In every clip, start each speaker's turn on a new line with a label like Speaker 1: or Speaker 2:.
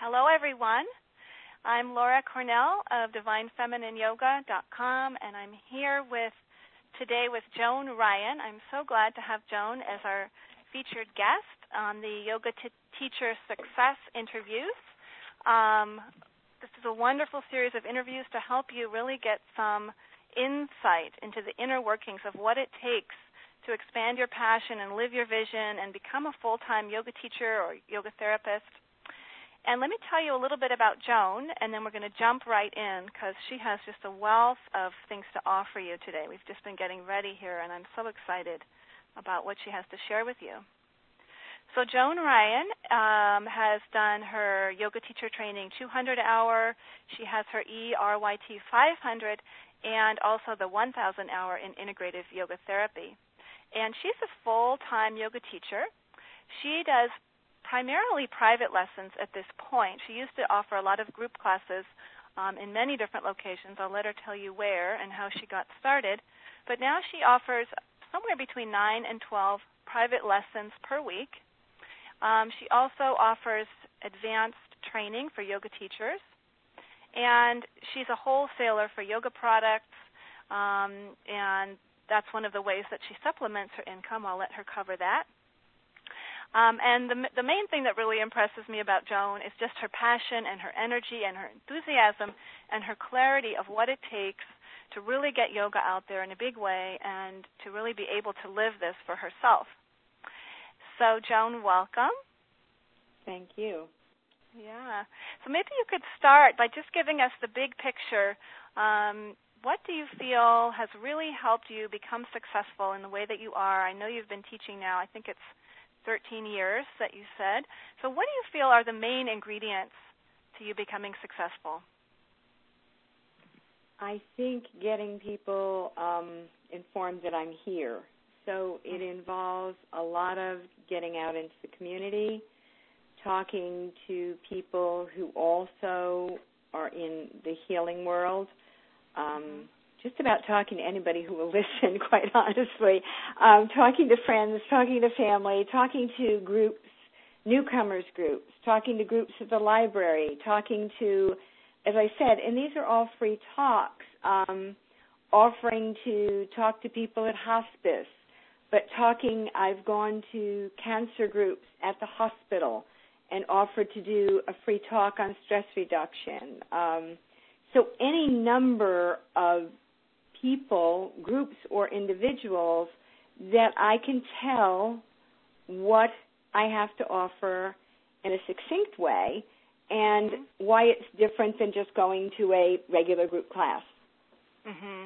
Speaker 1: Hello, everyone. I'm Laura Cornell of DivineFeminineYoga.com, and I'm here today with Joan Ryan. I'm so glad to have Joan as our featured guest on the Yoga Teacher Success Interviews. This is a wonderful series of interviews to help you really get some insight into the inner workings of what it takes to expand your passion and live your vision and become a full-time yoga teacher or yoga therapist. And let me tell you a little bit about Joan, and then we're going to jump right in because she has just a wealth of things to offer you today. We've just been getting ready here, and I'm so excited about what she has to share with you. So Joan Ryan has done her yoga teacher training 200-hour. She has her ERYT 500 and also the 1,000-hour in integrative yoga therapy. And she's a full-time yoga teacher. She does primarily private lessons at this point. She used to offer a lot of group classes in many different locations. I'll let her tell you where and how she got started. But now she offers somewhere between 9 and 12 private lessons per week. She also offers advanced training for yoga teachers. And she's a wholesaler for yoga products, and that's one of the ways that she supplements her income. I'll let her cover that. And the main thing that really impresses me about Joan is just her passion and her energy and her enthusiasm and her clarity of what it takes to really get yoga out there in a big way and to really be able to live this for herself. So, Joan, welcome.
Speaker 2: Thank you.
Speaker 1: Yeah. So maybe you could start by just giving us the big picture. What do you feel has really helped you become successful in the way that you are? I know you've been teaching now, I think it's 13 years that you said. So what do you feel are the main ingredients to you becoming successful?
Speaker 2: I think getting people informed that I'm here. So it involves a lot of getting out into the community, talking to people who also are in the healing world, just about talking to anybody who will listen, quite honestly, talking to friends, talking to family, talking to groups, newcomers groups, talking to groups at the library, talking to, as I said, and these are all free talks, offering to talk to people at hospice, but I've gone to cancer groups at the hospital and offered to do a free talk on stress reduction. So any number of people, groups, or individuals that I can tell what I have to offer in a succinct way and why it's different than just going to a regular group class.
Speaker 1: Mm-hmm.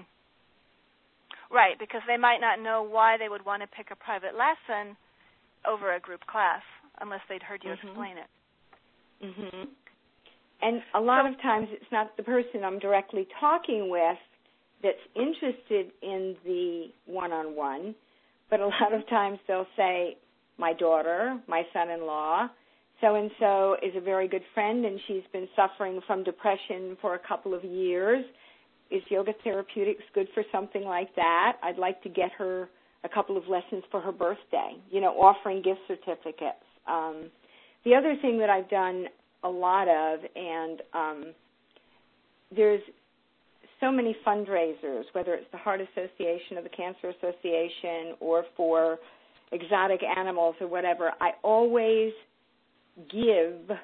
Speaker 1: Right, because they might not know why they would want to pick a private lesson over a group class unless they'd heard you explain it.
Speaker 2: Mm-hmm. And a lot of times it's not the person I'm directly talking with that's interested in the one-on-one, but a lot of times they'll say, my daughter, my son-in-law, so-and-so is a very good friend, and she's been suffering from depression for a couple of years. Is yoga therapeutics good for something like that? I'd like to get her a couple of lessons for her birthday, offering gift certificates. The other thing that I've done a lot of, and there's so many fundraisers, whether it's the Heart Association or the Cancer Association or for exotic animals or whatever, I always give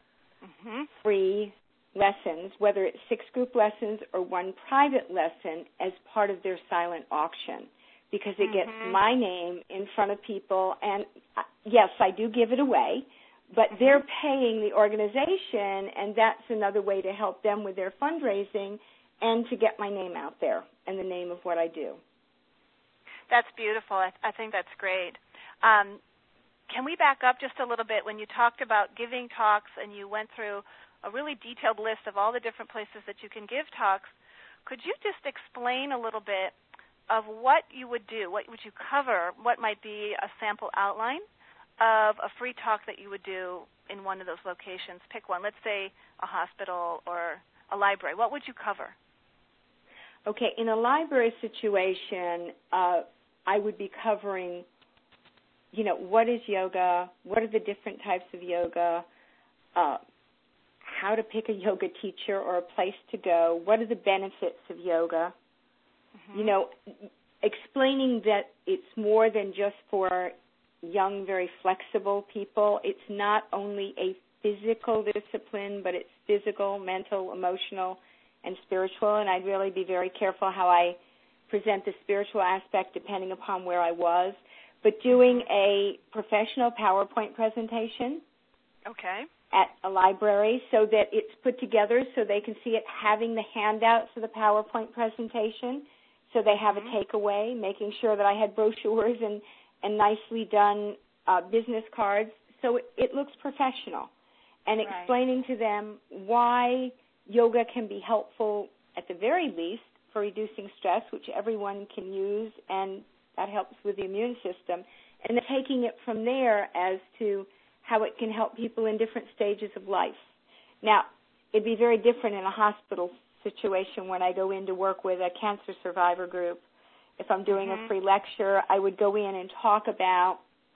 Speaker 2: free lessons, whether it's 6 group lessons or 1 private lesson, as part of their silent auction, because it gets my name in front of people. And yes, I do give it away, but they're paying the organization, and that's another way to help them with their fundraising and to get my name out there and the name of what I do.
Speaker 1: That's beautiful. I think that's great. Can we back up just a little bit? When you talked about giving talks and you went through a really detailed list of all the different places that you can give talks, could you just explain a little bit of what you would do, what would you cover, what might be a sample outline of a free talk that you would do in one of those locations? Pick one. Let's say a hospital or a library. What would you cover?
Speaker 2: Okay, in a library situation, I would be covering, what is yoga, what are the different types of yoga, how to pick a yoga teacher or a place to go, what are the benefits of yoga, explaining that it's more than just for young, very flexible people. It's not only a physical discipline, but it's physical, mental, emotional, and spiritual, and I'd really be very careful how I present the spiritual aspect depending upon where I was. But doing a professional PowerPoint presentation at a library so that it's put together so they can see it, having the handouts of the PowerPoint presentation so they have a takeaway, making sure that I had brochures and nicely done business cards so it looks professional, and explaining to them why yoga can be helpful at the very least for reducing stress, which everyone can use, and that helps with the immune system, and then taking it from there as to how it can help people in different stages of life. Now, it'd be very different in a hospital situation when I go in to work with a cancer survivor group. If I'm doing a free lecture, I would go in and talk about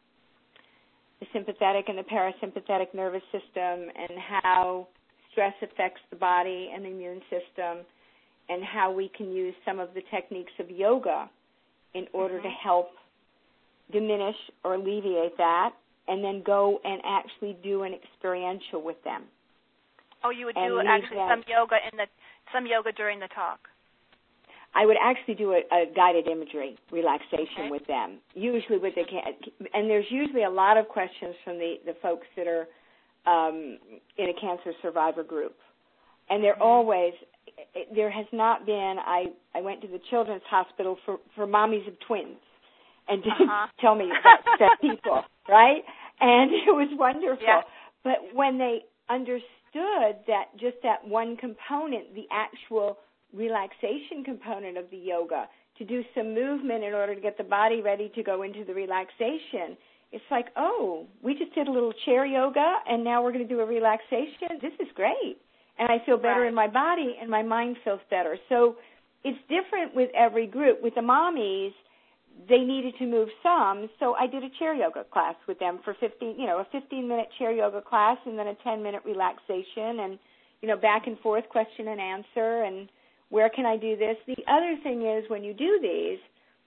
Speaker 2: the sympathetic and the parasympathetic nervous system and how stress affects the body and the immune system, and how we can use some of the techniques of yoga in order to help diminish or alleviate that, and then go and actually do an experiential with them.
Speaker 1: Oh, you would do actually some yoga during the talk.
Speaker 2: I would actually do a guided imagery relaxation with them, usually with and there's usually a lot of questions from the folks that are in a cancer survivor group. And they're always, there has not been, I went to the Children's Hospital for mommies of twins and didn't tell me about people, right? And it was wonderful. Yeah. But when they understood that just that one component, the actual relaxation component of the yoga, to do some movement in order to get the body ready to go into the relaxation, it's like, oh, we just did a little chair yoga, and now we're going to do a relaxation. This is great. And I feel better in my body, and my mind feels better. So it's different with every group. With the mommies, they needed to move some, so I did a chair yoga class with them for a 15-minute chair yoga class, and then a 10-minute relaxation, and, back and forth, question and answer, and where can I do this? The other thing is when you do these,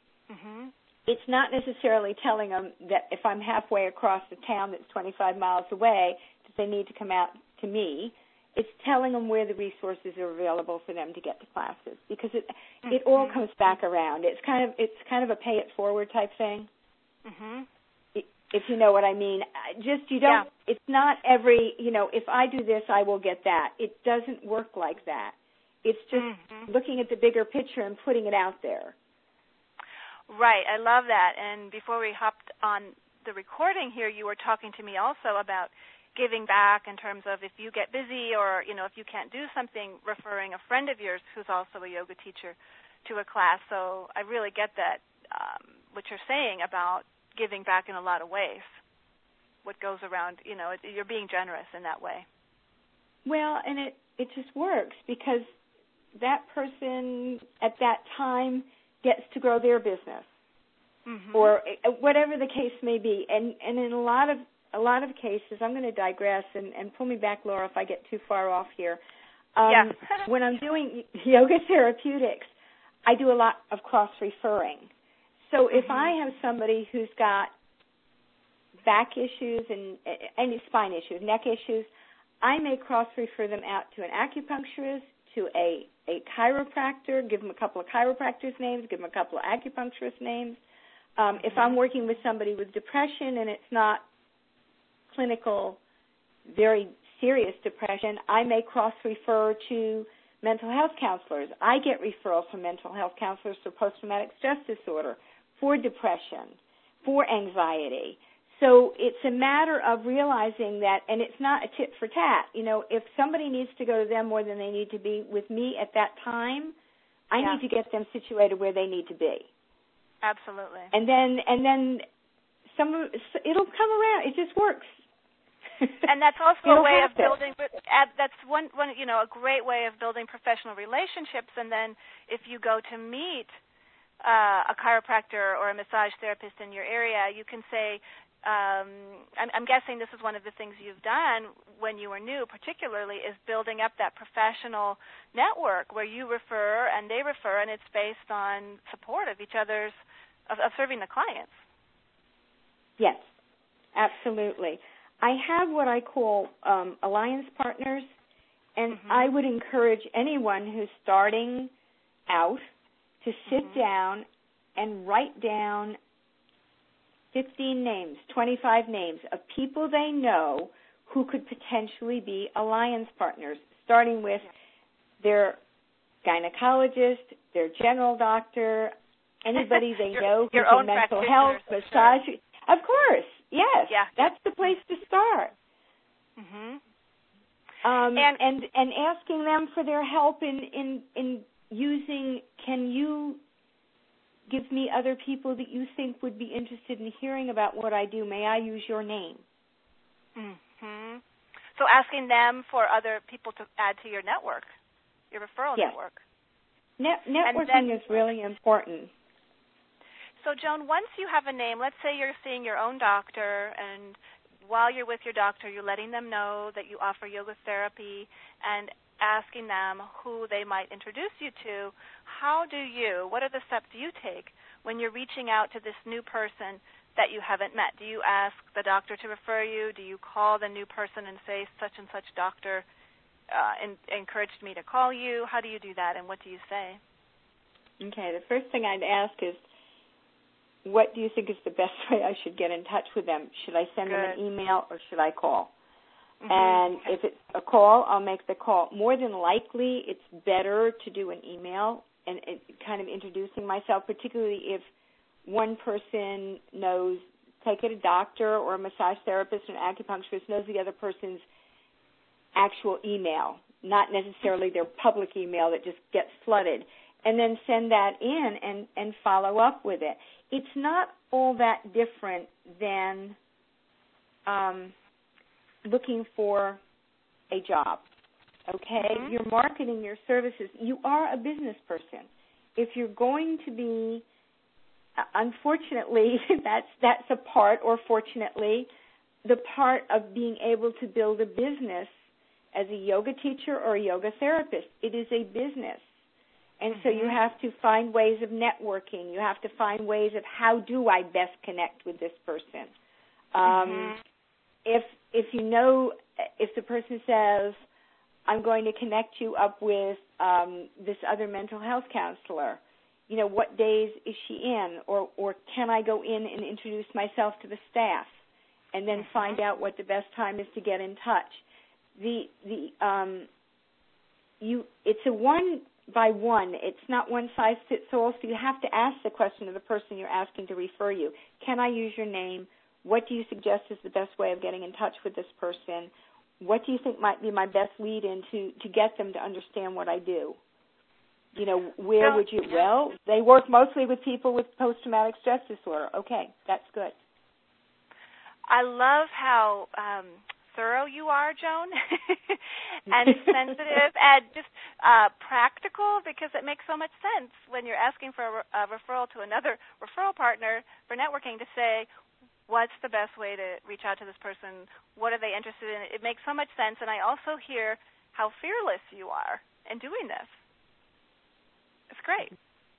Speaker 2: it's not necessarily telling them that if I'm halfway across the town that's 25 miles away that they need to come out to me. It's telling them where the resources are available for them to get to classes, because it all comes back around. It's kind of a pay it forward type thing. If you know what I mean. Just you don't. Yeah. It's not every. If I do this, I will get that. It doesn't work like that. It's just looking at the bigger picture and putting it out there.
Speaker 1: Right. I love that. And before we hopped on the recording here, you were talking to me also about giving back in terms of if you get busy or, if you can't do something, referring a friend of yours who's also a yoga teacher to a class. So I really get that, what you're saying about giving back in a lot of ways. What goes around, you're being generous in that way.
Speaker 2: Well, and it just works because that person at that time gets to grow their business or whatever the case may be. And in a lot of cases, I'm going to digress and pull me back, Laura, if I get too far off here. When I'm doing yoga therapeutics, I do a lot of cross-referring. So if I have somebody who's got back issues and any spine issues, neck issues, I may cross-refer them out to an acupuncturist, to a chiropractor, give them a couple of chiropractors' names, give them a couple of acupuncturist names. If I'm working with somebody with depression and it's not clinical, very serious depression, I may cross-refer to mental health counselors. I get referrals from mental health counselors for post-traumatic stress disorder, for depression, for anxiety. So it's a matter of realizing that, and it's not a tit for tat. If somebody needs to go to them more than they need to be with me at that time, I need to get them situated where they need to be.
Speaker 1: Absolutely.
Speaker 2: And then it'll come around. It just works.
Speaker 1: And that's also a way of building. That's one a great way of building professional relationships. And then if you go to meet a chiropractor or a massage therapist in your area, you can say, I'm guessing this is one of the things you've done when you were new, particularly, is building up that professional network where you refer and they refer, and it's based on support of each other's, of serving the clients.
Speaker 2: Yes, absolutely. I have what I call alliance partners, and I would encourage anyone who's starting out to sit down and write down 15 names, 25 names of people they know who could potentially be alliance partners, starting with their gynecologist, their general doctor, anybody they know who's in mental health, massage. Sure. Of course, yes. Yeah. That's the place to start. And asking them for their help in using, can you give me other people that you think would be interested in hearing about what I do? May I use your name?
Speaker 1: So asking them for other people to add to your network, your referral network.
Speaker 2: Networking is really important.
Speaker 1: So, Joan, once you have a name, let's say you're seeing your own doctor, and while you're with your doctor, you're letting them know that you offer yoga therapy and asking them who they might introduce you to. What are the steps you take when you're reaching out to this new person that you haven't met? Do you ask the doctor to refer you? Do you call the new person and say, such and such doctor encouraged me to call you? How do you do that, and what do you say?
Speaker 2: Okay, the first thing I'd ask is, what do you think is the best way I should get in touch with them? Should I send them an email or should I call? And if it's a call, I'll make the call. More than likely, it's better to do an email and kind of introducing myself, particularly if one person knows, take it a doctor or a massage therapist or an acupuncturist knows the other person's actual email, not necessarily their public email that just gets flooded, and then send that in and follow up with it. It's not all that different than looking for a job, okay? You're marketing your services. You are a business person. If you're going to be, unfortunately, that's a part, or fortunately, the part of being able to build a business as a yoga teacher or a yoga therapist. It is a business. And so you have to find ways of networking. You have to find ways of how do I best connect with this person. If you know, if the person says, I'm going to connect you up with this other mental health counselor, you know, what days is she in? Or can I go in and introduce myself to the staff and then find out what the best time is to get in touch? It's a one by one. It's not one size fits all, so you have to ask the question of the person you're asking to refer you. Can I use your name? What do you suggest is the best way of getting in touch with this person? What do you think might be my best lead-in to get them to understand what I do? You know, where would you? Well, they work mostly with people with post-traumatic stress disorder. Okay, that's good.
Speaker 1: I love how thorough you are, Joan, and sensitive and just practical, because it makes so much sense when you're asking for a referral to another referral partner for networking to say, what's the best way to reach out to this person? What are they interested in? It makes so much sense, and I also hear how fearless you are in doing this. It's great.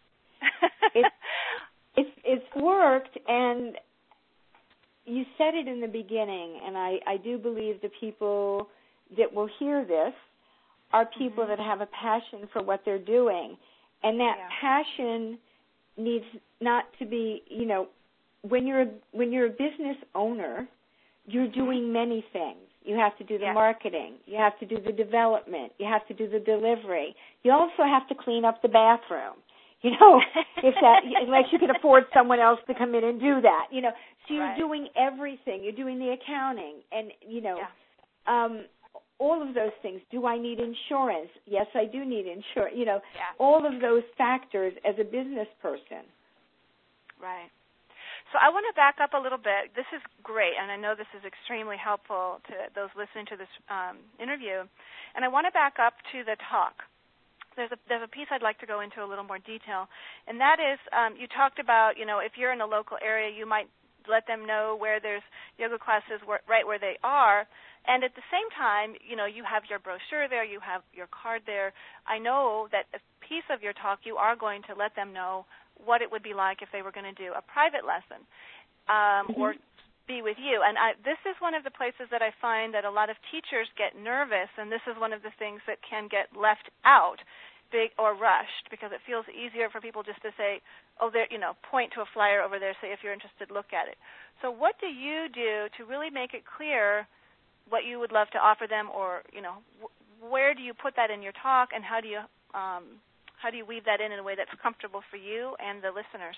Speaker 2: It's worked, and you said it in the beginning, and I do believe the people that will hear this are people that have a passion for what they're doing, and that passion needs not to be, you know, when you're a business owner, you're doing many things. You have to do the marketing. You have to do the development. You have to do the delivery. You also have to clean up the bathroom. You know, unless you can afford someone else to come in and do that. You know, so you're doing everything. You're doing the accounting, and you know, all of those things. Do I need insurance? Yes, I do need insurance. You know, all of those factors as a business person.
Speaker 1: Right. So I want to back up a little bit. This is great, and I know this is extremely helpful to those listening to this interview. And I want to back up to the talk. There's a piece I'd like to go into a little more detail, and that is you talked about, you know, if you're in a local area, you might let them know where there's yoga classes right where they are. And at the same time, you have your brochure there, you have your card there. I know that a piece of your talk, you are going to let them know what it would be like if they were going to do a private lesson or be with you. And this is one of the places that I find that a lot of teachers get nervous, and this is one of the things that can get left out, big or rushed, because it feels easier for people just to say, oh, there, point to a flyer over there, say if you're interested, look at it. So what do you do to really make it clear what you would love to offer them, or where do you put that in your talk, and how do you weave that in a way that's comfortable for you and the listeners?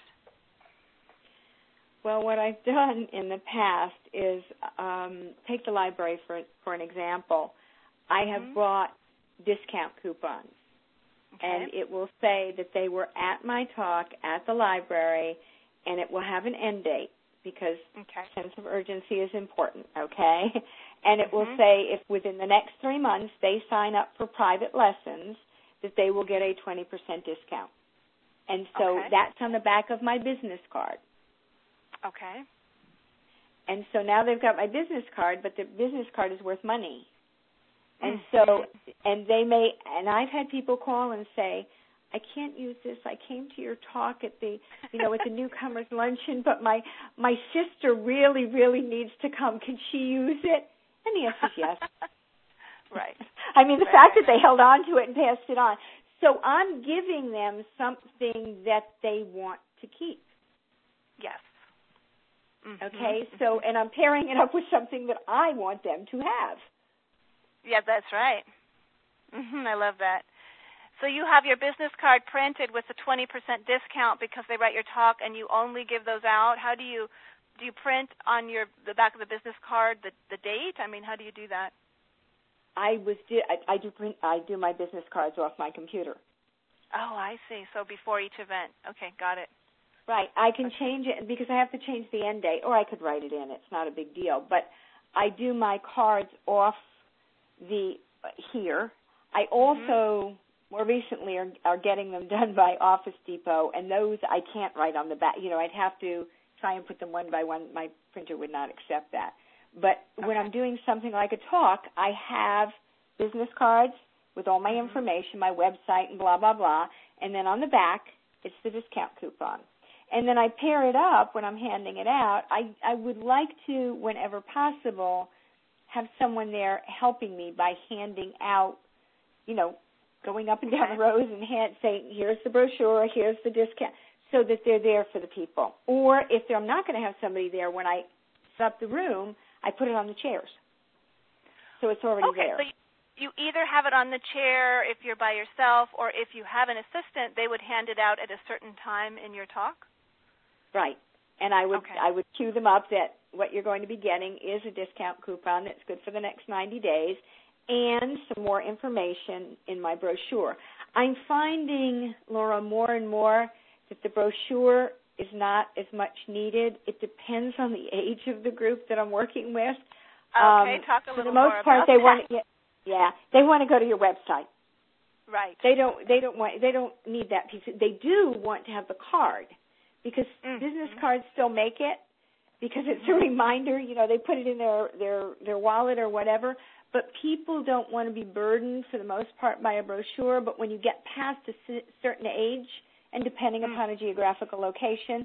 Speaker 2: Well, what I've done in the past is take the library for an example. I have brought discount coupons, and it will say that they were at my talk at the library, and it will have an end date because sense of urgency is important, okay? And it will say if within the next 3 months they sign up for private lessons, that they will get a 20% discount. And so that's on the back of my business card.
Speaker 1: Okay.
Speaker 2: And so now they've got my business card, but the business card is worth money. And so, and I've had people call and say, I can't use this. I came to your talk at the, at the newcomers luncheon, but my sister really, really needs to come. Can she use it? And the answer is yes.
Speaker 1: Right.
Speaker 2: I mean, the fact that they held on to it and passed it on. So I'm giving them something that they want to keep.
Speaker 1: Yes.
Speaker 2: Okay, so, and I'm pairing it up with something that I want them to have.
Speaker 1: Yeah, that's right. I love that. So you have your business card printed with a 20% discount because they write your talk, and you only give those out. How do you print on the back of the business card the date? I mean, how do you do that?
Speaker 2: I do my business cards off my computer.
Speaker 1: Oh, I see. So before each event. Okay, got it.
Speaker 2: Right. I can change it because I have to change the end date, or I could write it in. It's not a big deal. But I do my cards off here. I also more recently are getting them done by Office Depot, and those I can't write on the back. I'd have to try and put them one by one. My printer would not accept that. But when I'm doing something like a talk, I have business cards with all my information, my website, and blah, blah, blah. And then on the back, it's the discount coupon. And then I pair it up when I'm handing it out. I would like to, whenever possible, have someone there helping me by handing out, going up and down the rows and saying, here's the brochure, here's the discount, so that they're there for the people. Or if I'm not going to have somebody there, when I set up the room, I put it on the chairs. So it's already there.
Speaker 1: So you either have it on the chair if you're by yourself, or if you have an assistant, they would hand it out at a certain time in your talk?
Speaker 2: Right. And I would cue them up that what you're going to be getting is a discount coupon that's good for the next 90 days and some more information in my brochure. I'm finding, Laura, more and more that the brochure is not as much needed. It depends on the age of the group that I'm working with.
Speaker 1: Okay, talk a little more about that.
Speaker 2: For the most part, they want to go to your website.
Speaker 1: Right.
Speaker 2: They don't need that piece. They do want to have the card because business cards still make it because it's a reminder. They put it in their wallet or whatever. But people don't want to be burdened for the most part by a brochure. But when you get past a certain age, and depending upon a geographical location,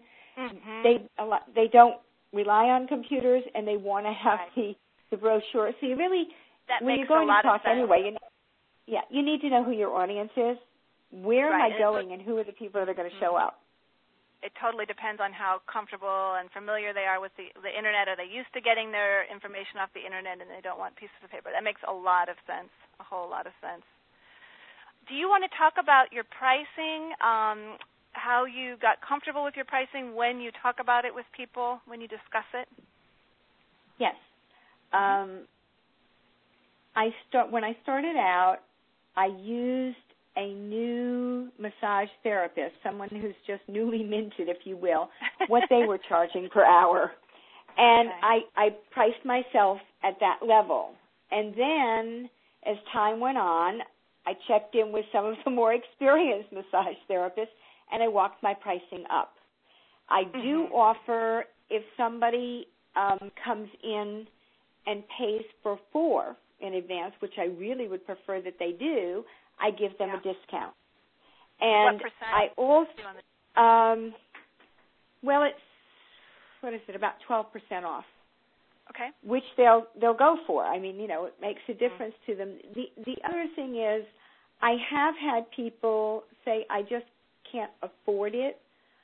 Speaker 2: they don't rely on computers, and they want to have the brochure. So you really, when you're going to talk anyway, you need to know who your audience is. Where am I going, and who are the people that are going to show up?
Speaker 1: It totally depends on how comfortable and familiar they are with the Internet. Are they used to getting their information off the Internet, and they don't want pieces of paper? That makes a lot of sense, a whole lot of sense. Do you want to talk about your pricing, how you got comfortable with your pricing when you talk about it with people, when you discuss it?
Speaker 2: Yes. When I started out, I used a new massage therapist, someone who's just newly minted, if you will, what they were charging per hour. And I priced myself at that level. And then, as time went on, I checked in with some of the more experienced massage therapists, and I walked my pricing up. I do offer if somebody comes in and pays for 4 in advance, which I really would prefer that they do, I give them a discount. And
Speaker 1: what percent
Speaker 2: I also, well, it's, what is it, about 12% off.
Speaker 1: Okay.
Speaker 2: Which they'll go for. I mean, it makes a difference to them. The other thing is, I have had people say, I just can't afford it.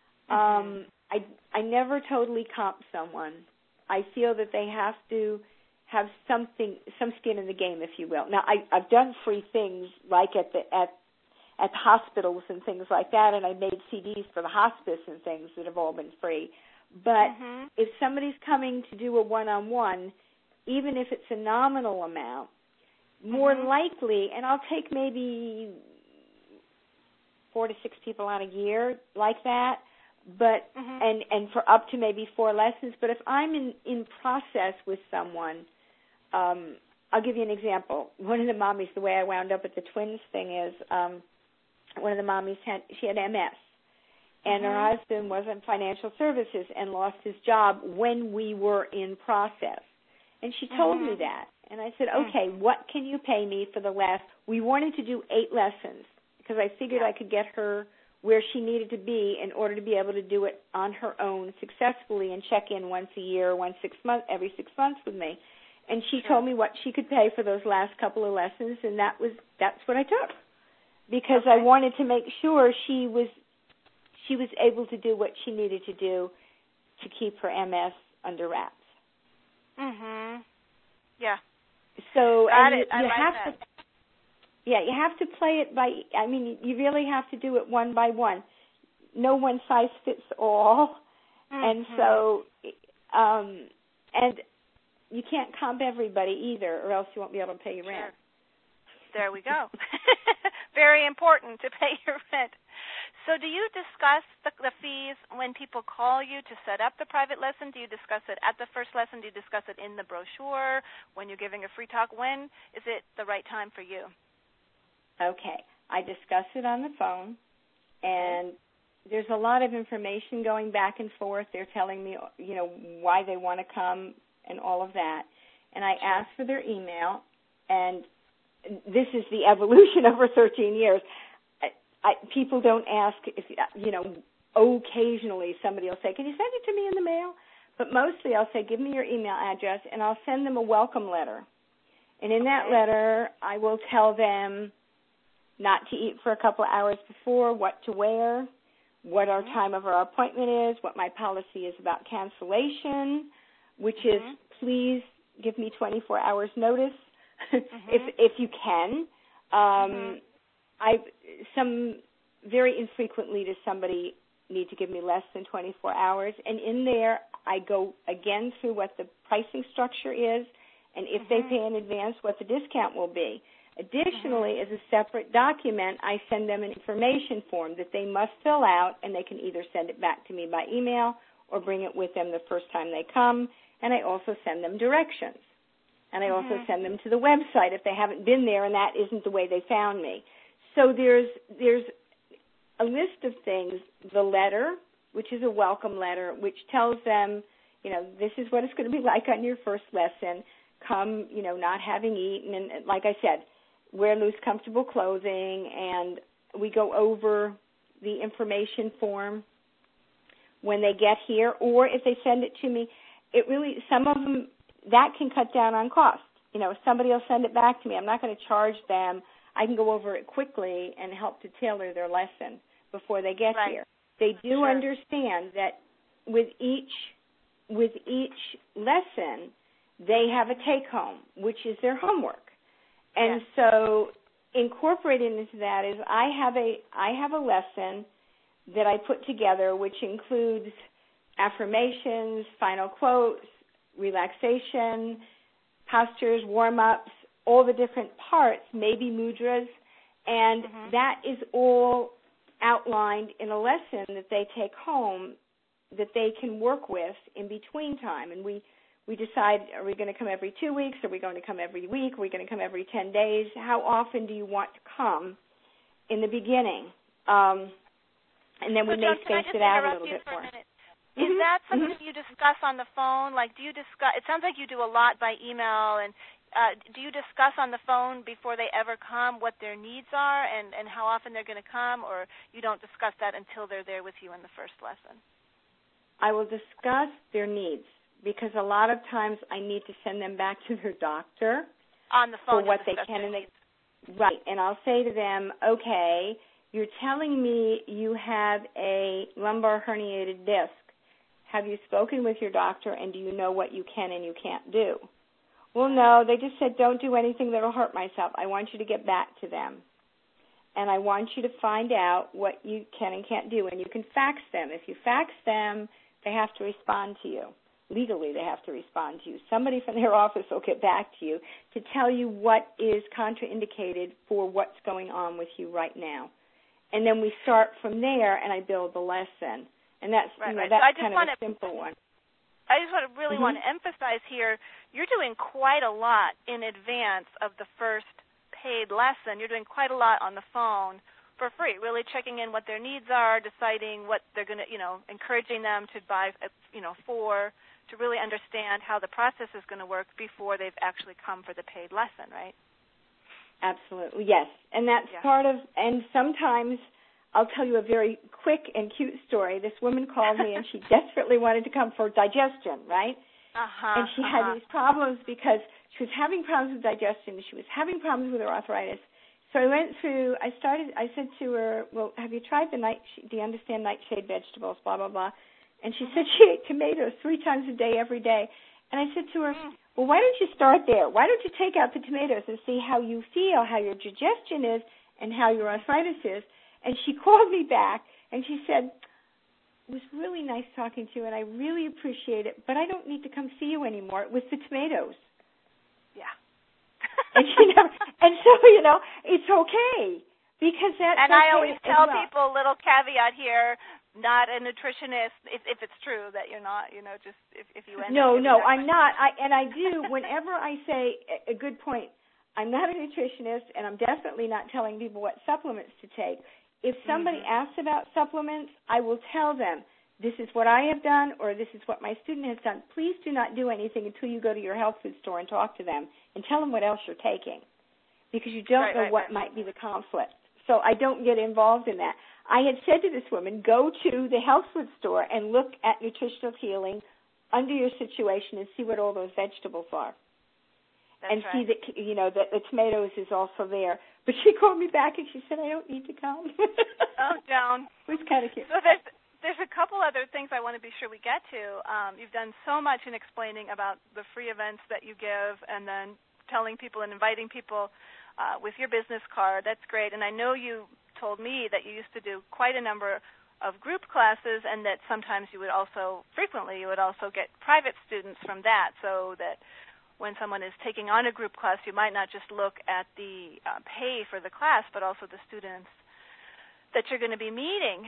Speaker 2: I never totally comp someone. I feel that they have to have some skin in the game, if you will. Now, I've done free things like at the hospitals and things like that, and I made CDs for the hospice and things that have all been free. But if somebody's coming to do a one-on-one, even if it's a nominal amount, more likely, and I'll take maybe 4 to 6 people on a year like that, but and for up to maybe 4 lessons. But if I'm in process with someone, I'll give you an example. One of the mommies, the way I wound up at the twins thing is, one of the mommies she had MS, and her husband was in financial services and lost his job when we were in process. And she told me that. And I said, okay, what can you pay me for the last? We wanted to do 8 lessons because I figured I could get her where she needed to be in order to be able to do it on her own successfully and check in once a year, every 6 months with me. And she told me what she could pay for those last couple of lessons, and that's what I took, because I wanted to make sure she was able to do what she needed to do to keep her MS under wraps.
Speaker 1: Yeah.
Speaker 2: So
Speaker 1: Got it.
Speaker 2: you have to. Yeah, you have to play it by. I mean, you really have to do it one by one. No one size fits all, and so, and you can't comp everybody either, or else you won't be able to pay your rent.
Speaker 1: There we go. Very important to pay your rent. So do you discuss the fees when people call you to set up the private lesson? Do you discuss it at the first lesson? Do you discuss it in the brochure when you're giving a free talk? When is it the right time for you?
Speaker 2: Okay. I discuss it on the phone, and there's a lot of information going back and forth. They're telling me, why they want to come and all of that. And I ask for their email, and this is the evolution over 13 years. People don't ask if, occasionally somebody will say, can you send it to me in the mail? But mostly I'll say, give me your email address, and I'll send them a welcome letter. And in that letter, I will tell them not to eat for a couple of hours before, what to wear, what our time of our appointment is, what my policy is about cancellation, which is please give me 24 hours notice if you can. Some very infrequently does somebody need to give me less than 24 hours, and in there I go again through what the pricing structure is, and if they pay in advance, what the discount will be. Additionally, as a separate document, I send them an information form that they must fill out, and they can either send it back to me by email or bring it with them the first time they come, and I also send them directions. And I also send them to the website if they haven't been there and that isn't the way they found me. So there's a list of things, the letter, which is a welcome letter, which tells them, this is what it's going to be like on your first lesson. Come, not having eaten, and like I said, wear loose, comfortable clothing, and we go over the information form when they get here, or if they send it to me, some of them, that can cut down on cost. Somebody will send it back to me. I'm not going to charge them. I can go over it quickly and help to tailor their lesson before they get here. They do understand that with each lesson, they have a take-home, which is their homework. And so incorporated into that is I have a lesson that I put together which includes affirmations, final quotes, relaxation, postures, warm-ups, all the different parts, maybe mudras, and that is all outlined in a lesson that they take home that they can work with in between time. And we decide, are we going to come every 2 weeks? Are we going to come every week? Are we going to come every 10 days? How often do you want to come in the beginning? And then we may space it out a little bit more.
Speaker 1: Is that something you discuss on the phone? Like, do you discuss? It sounds like you do a lot by email, and do you discuss on the phone before they ever come what their needs are and how often they're going to come, or you don't discuss that until they're there with you in the first lesson?
Speaker 2: I will discuss their needs because a lot of times I need to send them back to their doctor
Speaker 1: on the phone
Speaker 2: for what they can and they right. And I'll say to them, okay, you're telling me you have a lumbar herniated disc. Have you spoken with your doctor, and do you know what you can and you can't do? Well, no, they just said don't do anything that will hurt myself. I want you to get back to them, and I want you to find out what you can and can't do, and you can fax them. If you fax them, they have to respond to you. Legally, they have to respond to you. Somebody from their office will get back to you to tell you what is contraindicated for what's going on with you right now. And then we start from there, and I build the lesson. And that's,
Speaker 1: right.
Speaker 2: that's kind of a simple one.
Speaker 1: I just really want to emphasize here, you're doing quite a lot in advance of the first paid lesson. You're doing quite a lot on the phone for free, really checking in what their needs are, deciding what they're going to, encouraging them to buy, to really understand how the process is going to work before they've actually come for the paid lesson, right?
Speaker 2: Absolutely, yes. And that's part of, and sometimes I'll tell you a very quick and cute story. This woman called me, and she desperately wanted to come for digestion, right? And she had these problems because she was having problems with digestion. She was having problems with her arthritis. So I said to her, well, have you tried do you understand nightshade vegetables, blah, blah, blah. And she said she ate tomatoes 3 times a day, every day. And I said to her, well, why don't you start there? Why don't you take out the tomatoes and see how you feel, how your digestion is, and how your arthritis is? And she called me back, and she said, it was really nice talking to you, and I really appreciate it, but I don't need to come see you anymore. It was the tomatoes.
Speaker 1: Yeah.
Speaker 2: And so, it's okay, because that's
Speaker 1: and
Speaker 2: okay.
Speaker 1: I always tell people, little caveat here, not a nutritionist, if it's true that you're not, just if you end up...
Speaker 2: No, I'm not. I do, whenever I say, a good point, I'm not a nutritionist, and I'm definitely not telling people what supplements to take. If somebody asks about supplements, I will tell them, this is what I have done or this is what my student has done. Please do not do anything until you go to your health food store and talk to them and tell them what else you're taking, because you don't know what might be the conflict. So I don't get involved in that. I had said to this woman, go to the health food store and look at nutritional healing under your situation and see what all those vegetables are. See that, that the tomatoes is also there. But she called me back and she said, I don't need to come.
Speaker 1: Oh, Joan.
Speaker 2: It was kind of cute.
Speaker 1: So there's a couple other things I want to be sure we get to. You've done so much in explaining about the free events that you give and then telling people and inviting people with your business card. That's great. And I know you told me that you used to do quite a number of group classes and that sometimes frequently you would also get private students from that, so that when someone is taking on a group class, you might not just look at the pay for the class, but also the students that you're going to be meeting.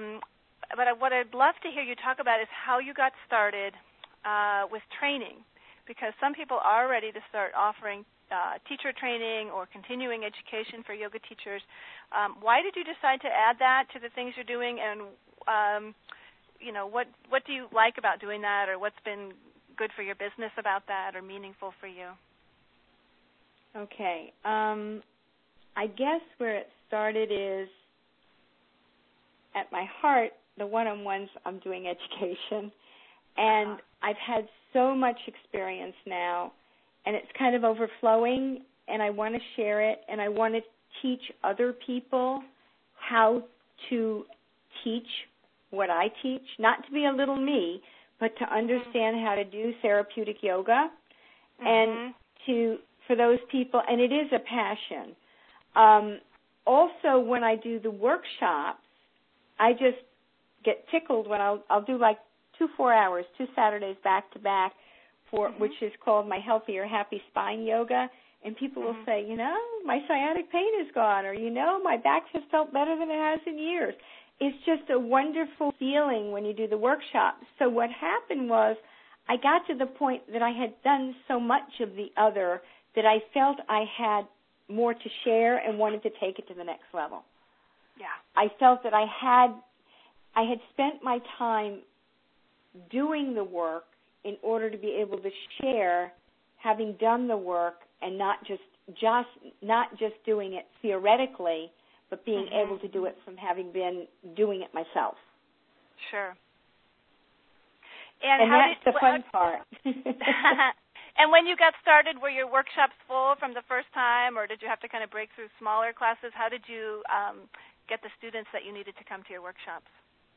Speaker 1: But what I'd love to hear you talk about is how you got started with training, because some people are ready to start offering teacher training or continuing education for yoga teachers. Why did you decide to add that to the things you're doing, and what do you like about doing that, or what's been good for your business about that, or meaningful for you?
Speaker 2: Okay. I guess where it started is, at my heart, the one-on-ones, I'm doing education. And I've had so much experience now, and it's kind of overflowing, and I want to share it, and I want to teach other people how to teach what I teach, not to be a little me, but to understand how to do therapeutic yoga, and for those people, and it is a passion. Also, when I do the workshops, I just get tickled when I'll do like 2 4-hours, 2 Saturdays back to back, which is called my Healthier Happy Spine Yoga, and people will say, my sciatic pain is gone, or my back has felt better than it has in years. It's just a wonderful feeling when you do the workshop. So what happened was I got to the point that I had done so much of the other that I felt I had more to share and wanted to take it to the next level.
Speaker 1: Yeah.
Speaker 2: I felt that I had spent my time doing the work in order to be able to share having done the work and not just doing it theoretically, but being able to do it from having been doing it myself.
Speaker 1: Sure.
Speaker 2: And that's the fun part.
Speaker 1: And when you got started, were your workshops full from the first time, or did you have to kind of break through smaller classes? How did you get the students that you needed to come to your workshops?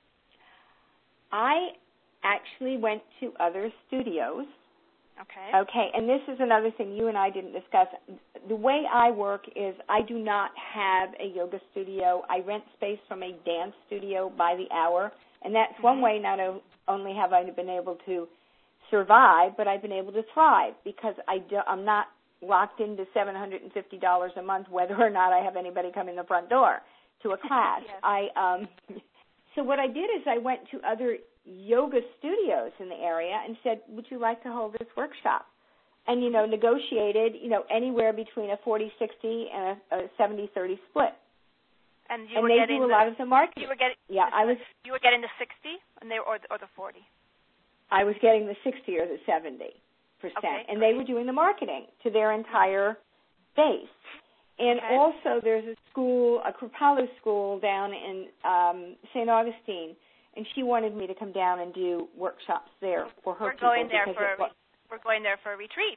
Speaker 2: I actually went to other studios.
Speaker 1: Okay,
Speaker 2: and this is another thing you and I didn't discuss. The way I work is I do not have a yoga studio. I rent space from a dance studio by the hour, and that's one way not only have I been able to survive, but I've been able to thrive because I'm not locked into $750 a month whether or not I have anybody come in the front door to a class.
Speaker 1: Yes.
Speaker 2: So what I did is I went to other yoga studios in the area and said, would you like to hold this workshop? And, negotiated, anywhere between a 40-60 and a 70-30 split.
Speaker 1: And
Speaker 2: they do a lot of the marketing.
Speaker 1: You were getting the 60 or the 40? I
Speaker 2: was getting the 60 or the 70%.
Speaker 1: Okay,
Speaker 2: and they were doing the marketing to their entire base. And also there's a Kripalu school down in St. Augustine, and she wanted me to come down and do workshops there for her people.
Speaker 1: We're going there for a retreat.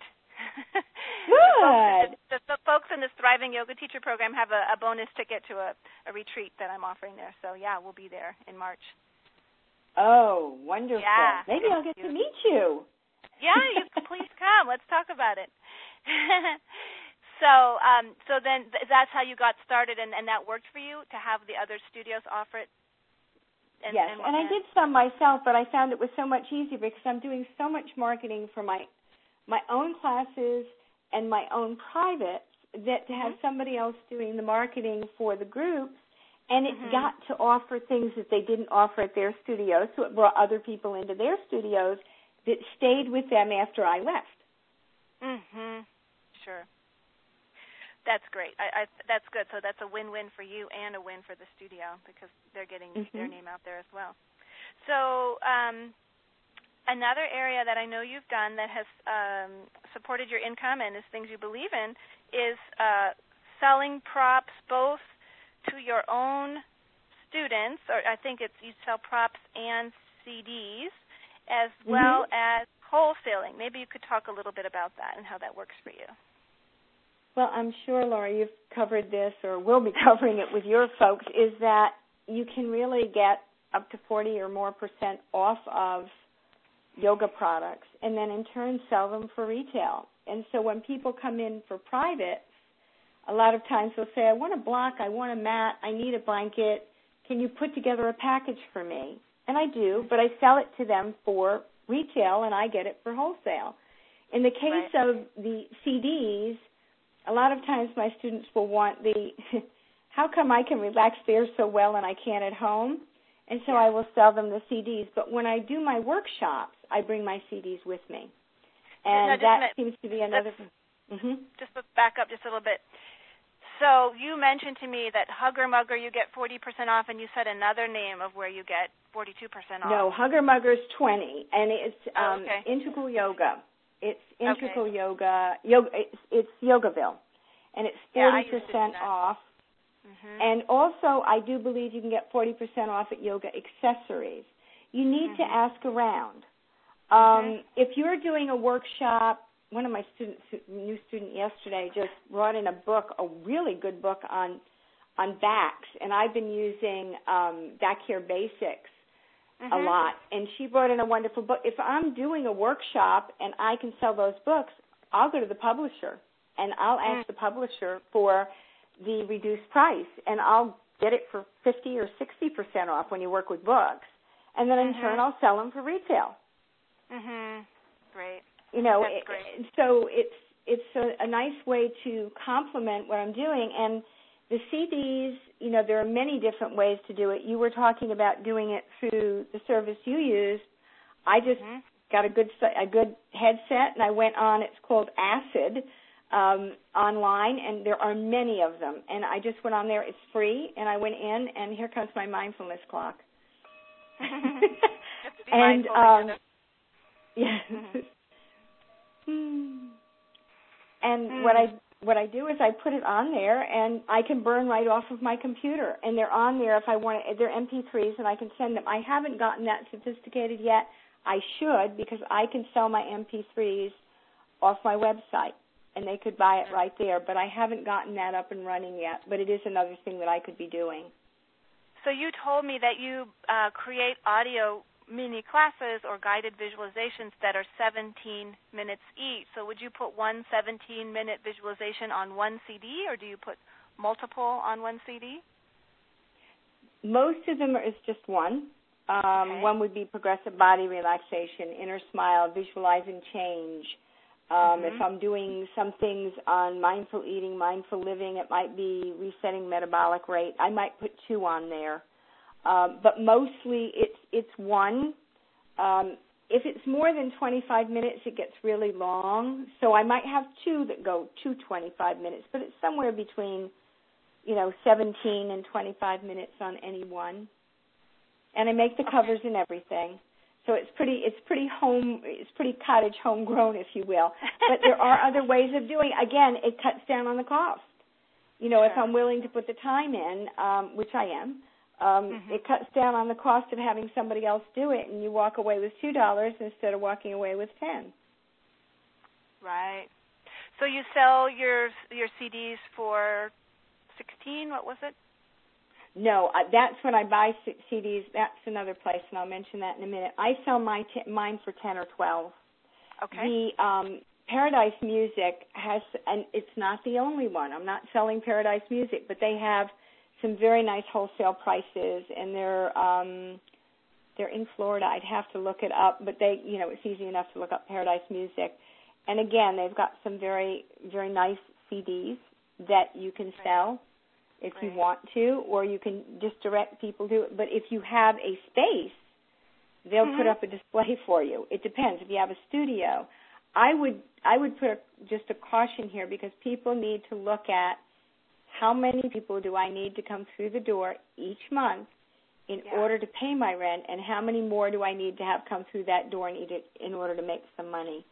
Speaker 2: Good.
Speaker 1: The folks in this Thriving Yoga Teacher Program have a bonus ticket to a retreat that I'm offering there. So, we'll be there in March.
Speaker 2: Oh, wonderful.
Speaker 1: Yeah.
Speaker 2: Maybe I'll get to meet you.
Speaker 1: Yeah, please come. Let's talk about it. So then that's how you got started, and that worked for you to have the other studios offer it?
Speaker 2: Yes, and I did some myself, but I found it was so much easier because I'm doing so much marketing for my own classes and my own privates that to have somebody else doing the marketing for the groups, and it got to offer things that they didn't offer at their studios, so it brought other people into their studios that stayed with them after I left.
Speaker 1: Sure. That's great. That's good. So that's a win-win for you and a win for the studio because they're getting their name out there as well. So another area that I know you've done that has supported your income and is things you believe in is selling props both to your own students, or I think you sell props and CDs, as well as wholesaling. Maybe you could talk a little bit about that and how that works for you.
Speaker 2: Well, I'm sure, Laura, you've covered this or will be covering it with your folks, is that you can really get up to 40 or more % off of yoga products and then in turn sell them for retail. And so when people come in for privates, a lot of times they'll say, I want a block, I want a mat, I need a blanket. Can you put together a package for me? And I do, but I sell it to them for retail and I get it for wholesale. In the case of the CDs, a lot of times my students will want how come I can relax there so well and I can't at home? And so I will sell them the CDs. But when I do my workshops, I bring my CDs with me. And that seems to be another thing.
Speaker 1: Just to back up just a little bit. So you mentioned to me that Hugger Mugger you get 40% off, and you said another name of where you get 42% off.
Speaker 2: No, Hugger Mugger's 20, and it's Integral Yoga. It's Integral Yoga. It's Yogaville, and it's 40% off. And also, I do believe you can get 40% off at Yoga Accessories. You need to ask around. If you're doing a workshop, one of my new student yesterday just brought in a book, a really good book on backs, and I've been using Back Hair Basics a lot, and she brought in a wonderful book. If I'm doing a workshop and I can sell those books, I'll go to the publisher, and I'll ask the publisher for the reduced price, and I'll get it for 50 or 60% off when you work with books, and then in turn I'll sell them for retail.
Speaker 1: Great.
Speaker 2: That's great. So it's a nice way to complement what I'm doing, and the CDs, there are many different ways to do it. You were talking about doing it through the service you use. I just got a good headset, and I went on. It's called Acid online, and there are many of them. And I just went on there. It's free, and I went in, and here comes my mindfulness clock. And yeah. And what I do is I put it on there, and I can burn right off of my computer. And they're on there if I want. They're MP3s, and I can send them. I haven't gotten that sophisticated yet. I should, because I can sell my MP3s off my website, and they could buy it right there. But I haven't gotten that up and running yet. But it is another thing that I could be doing.
Speaker 1: So you told me that you create audio mini classes or guided visualizations that are 17 minutes each. So would you put one 17-minute visualization on one CD, or do you put multiple on one CD?
Speaker 2: Most of them is just one. Okay. One would be progressive body relaxation, inner smile, visualizing change. If I'm doing some things on mindful eating, mindful living, it might be resetting metabolic rate. I might put two on there. But mostly it's one. If it's more than 25 minutes, it gets really long. So I might have two that go to 25 minutes, but it's somewhere between, 17 and 25 minutes on any one. And I make the covers and everything. So it's pretty cottage homegrown, if you will. But there are other ways of doing it. Again, it cuts down on the cost. Sure. If I'm willing to put the time in, which I am, it cuts down on the cost of having somebody else do it, and you walk away with $2 instead of walking away with $10.
Speaker 1: Right. So you sell your CDs for $16. What was it?
Speaker 2: No, that's when I buy CDs. That's another place, and I'll mention that in a minute. I sell mine for $10 or $12.
Speaker 1: Okay.
Speaker 2: The Paradise Music has, and it's not the only one. I'm not selling Paradise Music, but they have some very nice wholesale prices, and they're in Florida. I'd have to look it up, but it's easy enough to look up Paradise Music. And again, they've got some very, very nice CDs that you can sell if you want to, or you can just direct people to it. But if you have a space, they'll put up a display for you. It depends. If you have a studio, I would put just a caution here, because people need to look at how many people do I need to come through the door each month in order to pay my rent, and how many more do I need to have come through that door in order to make some money.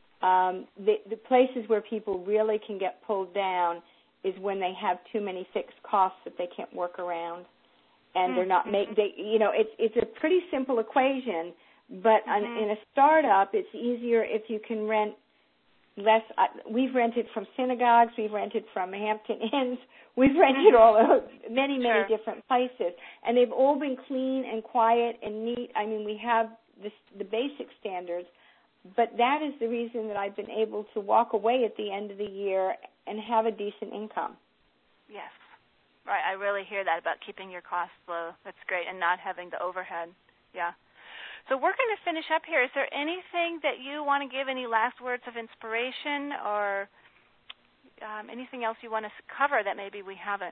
Speaker 2: The places where people really can get pulled down is when they have too many fixed costs that they can't work around, and they're not it's a pretty simple equation, but in a startup, it's easier if you can rent less. We've rented from synagogues, we've rented from Hampton Inns, we've rented many different places, and they've all been clean and quiet and neat. I mean, we have the basic standards, but that is the reason that I've been able to walk away at the end of the year and have a decent income.
Speaker 1: Yes. Right. I really hear that about keeping your costs low. That's great, and not having the overhead. Yeah. So we're going to finish up here. Is there anything that you want to give, any last words of inspiration, or anything else you want to cover that maybe we haven't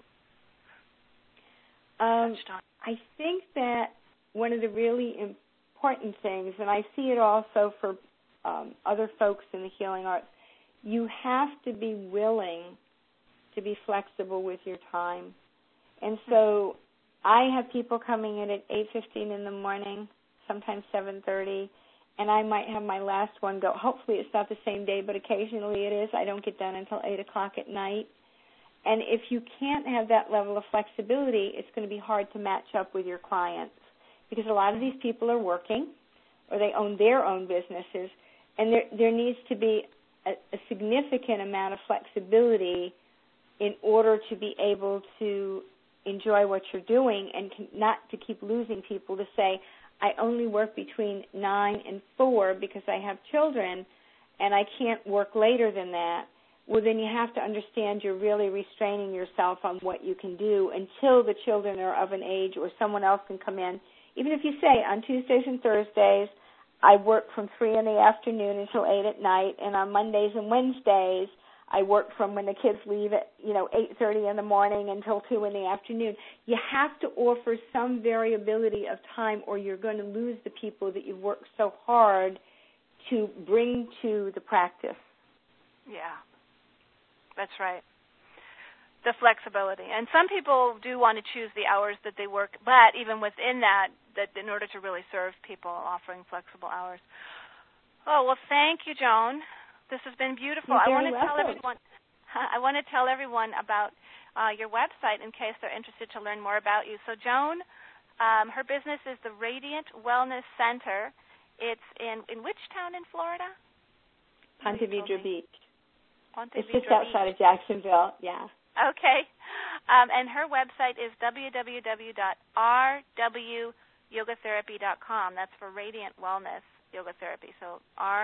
Speaker 1: touched on?
Speaker 2: I think that one of the really important things, and I see it also for other folks in the healing arts, you have to be willing to be flexible with your time. And so I have people coming in at 8:15 in the morning, sometimes 7:30, and I might have my last one go. Hopefully it's not the same day, but occasionally it is. I don't get done until 8 o'clock at night. And if you can't have that level of flexibility, it's going to be hard to match up with your clients, because a lot of these people are working or they own their own businesses, and there needs to be a significant amount of flexibility in order to be able to enjoy what you're doing, and not to keep losing people to say, I only work between 9 and 4 because I have children and I can't work later than that. Well, then you have to understand you're really restraining yourself on what you can do until the children are of an age or someone else can come in. Even if you say, on Tuesdays and Thursdays, I work from 3 in the afternoon until 8 at night, and on Mondays and Wednesdays, I work from when the kids leave at 8:30 in the morning until 2 in the afternoon. You have to offer some variability of time, or you're going to lose the people that you've worked so hard to bring to the practice.
Speaker 1: Yeah, that's right. the flexibility. And some people do want to choose the hours that they work, but even within that in order to really serve people, offering flexible hours. Oh, well, thank you, Joan. This has been beautiful.
Speaker 2: You're
Speaker 1: I want
Speaker 2: very
Speaker 1: to tell
Speaker 2: welcome.
Speaker 1: everyone about your website in case they're interested to learn more about you. So Joan, her business is the Radiant Wellness Center. It's in which town in Florida?
Speaker 2: Ponte Vedra Beach.
Speaker 1: Ponte
Speaker 2: It's just
Speaker 1: Vedra
Speaker 2: outside
Speaker 1: Beach.
Speaker 2: of Jacksonville, yeah.
Speaker 1: Okay. And her website is www.rwyogotherapy.com. That's for Radiant Wellness Yoga Therapy. So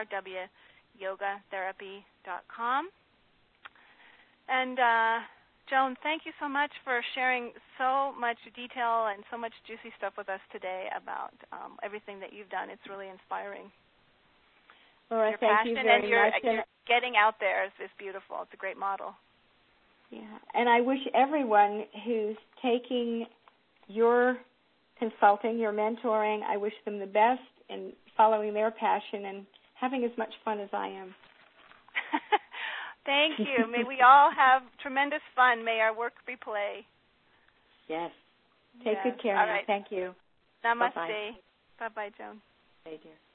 Speaker 1: rwyogotherapy.com. And Joan, thank you so much for sharing so much detail and so much juicy stuff with us today about everything that you've done. It's really inspiring.
Speaker 2: Laura,
Speaker 1: your
Speaker 2: thank
Speaker 1: passion
Speaker 2: you very
Speaker 1: and your
Speaker 2: much.
Speaker 1: Getting out there is beautiful. It's a great model.
Speaker 2: Yeah, and I wish everyone who's taking your consulting, your mentoring, I wish them the best in following their passion and having as much fun as I am.
Speaker 1: Thank you. May we all have tremendous fun. May our work be play.
Speaker 2: Yes. Take good care
Speaker 1: all
Speaker 2: now.
Speaker 1: Right.
Speaker 2: Thank you.
Speaker 1: Namaste.
Speaker 2: Bye-bye.
Speaker 1: Bye-bye, Joan.
Speaker 2: Bye, dear.